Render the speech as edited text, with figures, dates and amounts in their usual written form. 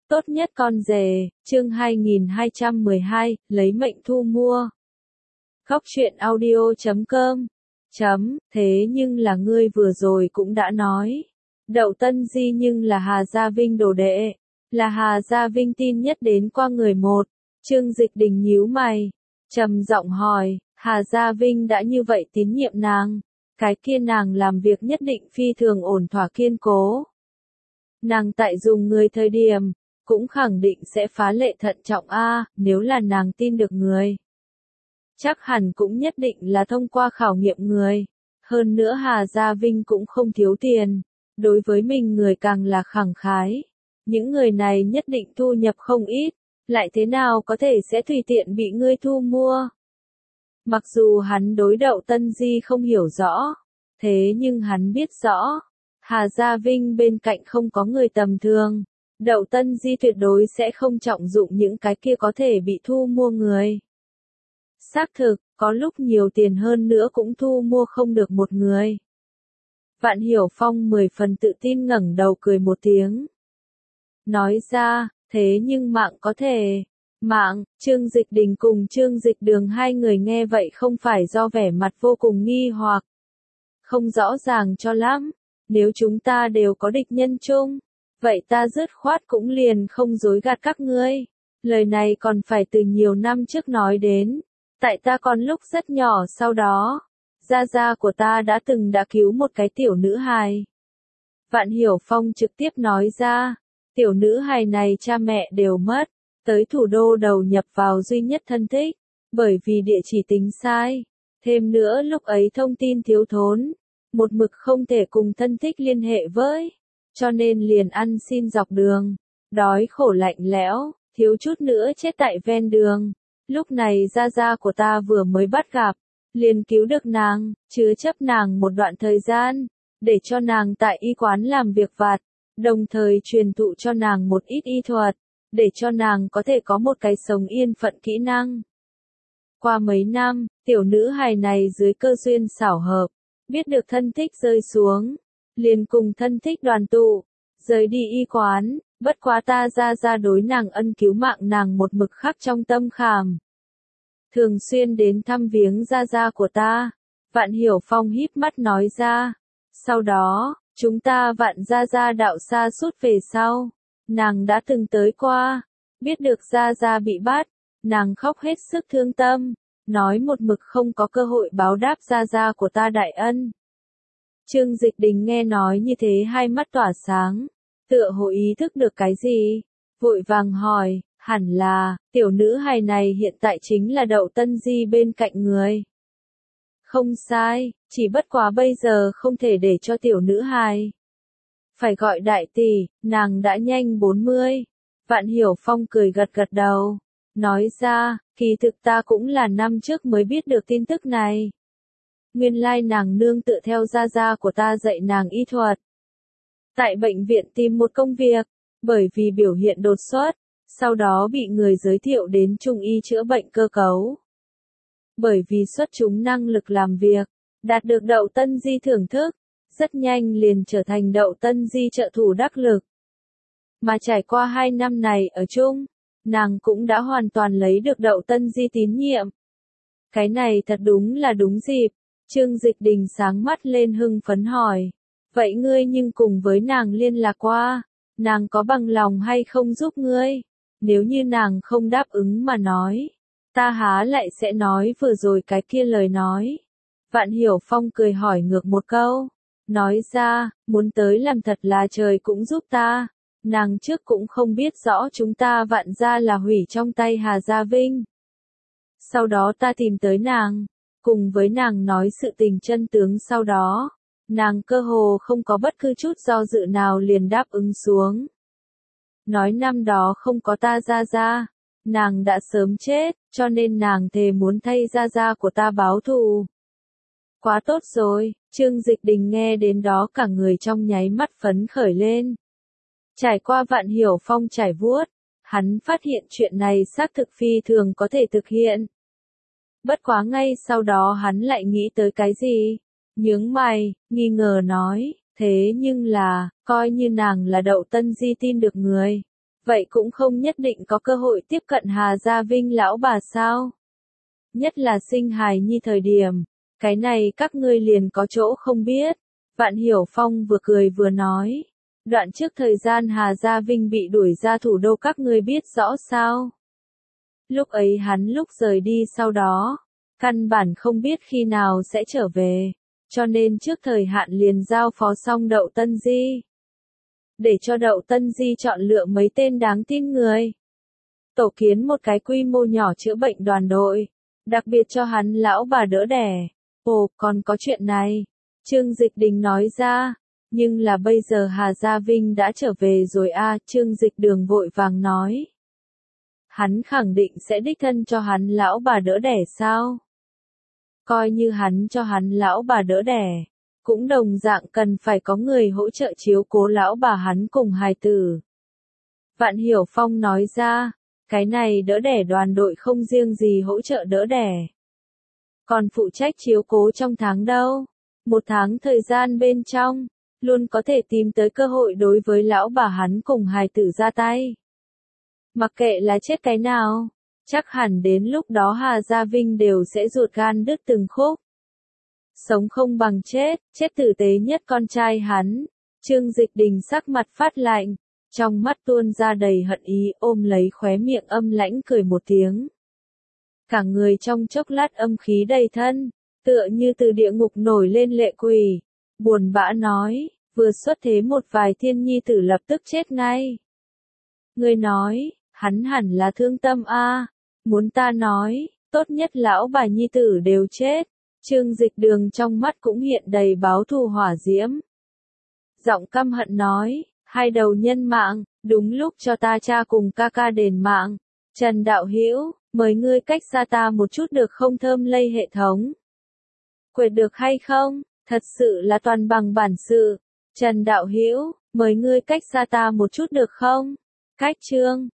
Tốt nhất con rể, chương 2212, lấy mệnh thu mua. Góc truyện audio.com. Thế nhưng là ngươi vừa rồi cũng đã nói. Đậu Tân Di nhưng là Hà Gia Vinh đồ đệ. Là Hà Gia Vinh tin nhất đến qua người một. Trương Dịch Đình nhíu mày. Trầm giọng hỏi, Hà Gia Vinh đã như vậy tín nhiệm nàng. Cái kia nàng làm việc nhất định phi thường ổn thỏa kiên cố. Nàng tại dùng người thời điểm, cũng khẳng định sẽ phá lệ thận trọng nếu là nàng tin được người. Chắc hẳn cũng nhất định là thông qua khảo nghiệm người. Hơn nữa Hà Gia Vinh cũng không thiếu tiền. Đối với mình người càng là khẳng khái. Những người này nhất định thu nhập không ít. Lại thế nào có thể sẽ tùy tiện bị ngươi thu mua. Mặc dù hắn đối Đậu Tân Di không hiểu rõ. Thế nhưng hắn biết rõ. Hà Gia Vinh bên cạnh không có người tầm thường. Đậu Tân Di tuyệt đối sẽ không trọng dụng những cái kia có thể bị thu mua người. Xác thực, có lúc nhiều tiền hơn nữa cũng thu mua không được một người. Vạn Hiểu Phong 10 phần tự tin ngẩng đầu cười một tiếng. Nói ra, thế nhưng mạng có thể. Mạng, Trương Dịch Đình cùng Trương Dịch Đường hai người nghe vậy không phải do vẻ mặt vô cùng nghi hoặc. Không rõ ràng cho lắm, nếu chúng ta đều có địch nhân chung. Vậy ta dứt khoát cũng liền không dối gạt các ngươi. Lời này còn phải từ nhiều năm trước nói đến. Tại ta còn lúc rất nhỏ sau đó. Gia gia của ta đã cứu một cái tiểu nữ hài. Vạn Hiểu Phong trực tiếp nói ra. Tiểu nữ hài này cha mẹ đều mất. Tới thủ đô đầu nhập vào duy nhất thân thích. Bởi vì địa chỉ tính sai. Thêm nữa lúc ấy thông tin thiếu thốn. Một mực không thể cùng thân thích liên hệ với. Cho nên liền ăn xin dọc đường, đói khổ lạnh lẽo, thiếu chút nữa chết tại ven đường. Lúc này gia gia của ta vừa mới bắt gặp, liền cứu được nàng, chứa chấp nàng một đoạn thời gian, để cho nàng tại y quán làm việc vặt, đồng thời truyền thụ cho nàng một ít y thuật, để cho nàng có thể có một cái sống yên phận kỹ năng. Qua mấy năm, tiểu nữ hài này dưới cơ duyên xảo hợp, biết được thân thích rơi xuống. Liền cùng thân thích đoàn tụ, rời đi y quán, bất quá ta ra đối nàng ân cứu mạng nàng một mực khắc trong tâm khảm. Thường xuyên đến thăm viếng gia của ta, Vạn Hiểu Phong híp mắt nói ra. Sau đó, chúng ta Vạn gia đạo xa suốt về sau, nàng đã từng tới qua, biết được gia bị bắt, nàng khóc hết sức thương tâm, nói một mực không có cơ hội báo đáp gia của ta đại ân. Trương Dịch Đình nghe nói như thế hai mắt tỏa sáng, tựa hồ ý thức được cái gì, vội vàng hỏi, hẳn là, tiểu nữ hài này hiện tại chính là Đậu Tân Di bên cạnh người. Không sai, chỉ bất quá bây giờ không thể để cho tiểu nữ hài. Phải gọi đại tỷ, nàng đã nhanh 40. Vạn Hiểu Phong cười gật gật đầu, nói ra, kỳ thực ta cũng là năm trước mới biết được tin tức này. Nguyên lai nàng nương tựa theo gia của ta dạy nàng y thuật. Tại bệnh viện tìm một công việc, bởi vì biểu hiện đột xuất, sau đó bị người giới thiệu đến trung y chữa bệnh cơ cấu. Bởi vì xuất chúng năng lực làm việc, đạt được Đậu Tân Di thưởng thức, rất nhanh liền trở thành Đậu Tân Di trợ thủ đắc lực. Mà trải qua 2 năm này ở chung, nàng cũng đã hoàn toàn lấy được Đậu Tân Di tín nhiệm. Cái này thật đúng là đúng dịp. Trương Dịch Đình sáng mắt lên hưng phấn hỏi. Vậy ngươi nhưng cùng với nàng liên lạc qua, nàng có bằng lòng hay không giúp ngươi? Nếu như nàng không đáp ứng mà nói, ta há lại sẽ nói vừa rồi cái kia lời nói. Vạn Hiểu Phong cười hỏi ngược một câu. Nói ra, muốn tới làm thật là trời cũng giúp ta. Nàng trước cũng không biết rõ chúng ta Vạn gia là hủy trong tay Hà Gia Vinh. Sau đó ta tìm tới nàng. Cùng với nàng nói sự tình chân tướng sau đó, nàng cơ hồ không có bất cứ chút do dự nào liền đáp ứng xuống. Nói năm đó không có ta ra, nàng đã sớm chết, cho nên nàng thề muốn thay ra của ta báo thù. Quá tốt rồi, Trương Dịch Đình nghe đến đó cả người trong nháy mắt phấn khởi lên. Trải qua Vạn Hiểu Phong trải vuốt, hắn phát hiện chuyện này xác thực phi thường có thể thực hiện. Bất quá ngay sau đó hắn lại nghĩ tới cái gì? Nhướng mày, nghi ngờ nói, thế nhưng là, coi như nàng là Đậu Tân Di tin được người. vậy cũng không nhất định có cơ hội tiếp cận Hà Gia Vinh lão bà sao? Nhất là sinh hài nhi thời điểm, cái này các ngươi liền có chỗ không biết. Vạn Hiểu Phong vừa cười vừa nói, đoạn trước thời gian Hà Gia Vinh bị đuổi ra thủ đô các ngươi biết rõ sao? Lúc ấy hắn lúc rời đi sau đó, căn bản không biết khi nào sẽ trở về, cho nên trước thời hạn liền giao phó xong Đậu Tân Di. Để cho Đậu Tân Di chọn lựa mấy tên đáng tin người. Tổ kiến một cái quy mô nhỏ chữa bệnh đoàn đội, đặc biệt cho hắn lão bà đỡ đẻ. Ồ, còn có chuyện này. Trương Dịch Đình nói ra, nhưng là bây giờ Hà Gia Vinh đã trở về rồi a. Trương Dịch Đường vội vàng nói. Hắn khẳng định sẽ đích thân cho hắn lão bà đỡ đẻ sao? Coi như hắn cho hắn lão bà đỡ đẻ, cũng đồng dạng cần phải có người hỗ trợ chiếu cố lão bà hắn cùng hài tử. Vạn Hiểu Phong nói ra, cái này đỡ đẻ đoàn đội không riêng gì hỗ trợ đỡ đẻ, còn phụ trách chiếu cố trong tháng đâu. Một tháng thời gian bên trong, luôn có thể tìm tới cơ hội đối với lão bà hắn cùng hài tử ra tay. Mặc kệ là chết cái nào, chắc hẳn đến lúc đó Hà Gia Vinh đều sẽ ruột gan đứt từng khúc. Sống không bằng chết, chết tử tế nhất con trai hắn. Trương Dịch Đình sắc mặt phát lạnh, trong mắt tuôn ra đầy hận ý, ôm lấy khóe miệng âm lãnh cười một tiếng. Cả người trong chốc lát âm khí đầy thân, tựa như từ địa ngục nổi lên lệ quỷ, buồn bã nói, vừa xuất thế một vài thiên nhi tử lập tức chết ngay. Người nói, hắn hẳn là thương tâm a. Muốn ta nói, tốt nhất lão bà nhi tử đều chết. Trương Dịch Đường trong mắt cũng hiện đầy báo thù hỏa diễm. Giọng căm hận nói, hai đầu nhân mạng, đúng lúc cho ta cha cùng ca ca đền mạng. Trần Đạo Hữu, mời ngươi cách xa ta một chút được không? Thơm lây hệ thống. Quệt được hay không? Thật sự là toàn bằng bản sự. Trần Đạo Hữu, mời ngươi cách xa ta một chút được không? Cách chương